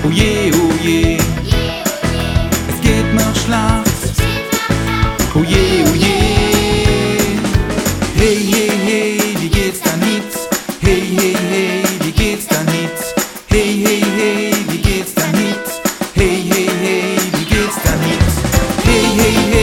oh je, es geht noch Schlacht. Oh je, hey, hey, hey, wie geht's da nicht? Hey, hey, hey, wie geht's da nicht? Hey, hey, hey, wie geht's da nicht? Hey, hey, hey, wie geht's da nicht? Hey, hey, hey.